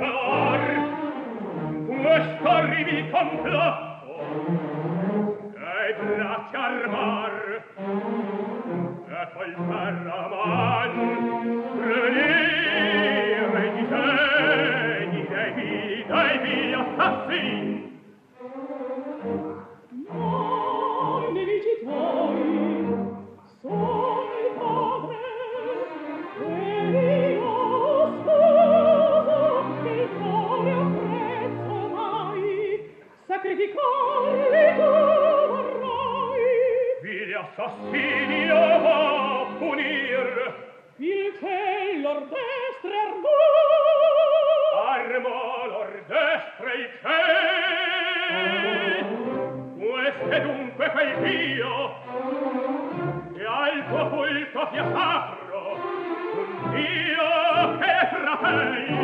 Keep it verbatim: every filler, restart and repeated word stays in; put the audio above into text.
cor, questo orribile complotto, e braccia armar, e col ferro man, venire disegni dei vi, dei vi assassini. No, i nemici tuoi son il padre, e io sposo che il cuore apprezzo mai, sacrificarli tu vorrai. Vili assassini a punir, il che lor destre armò, armò lor destre il che. Questo è dunque quel Dio che al tuo culto fia sacro, un Dio che fratelli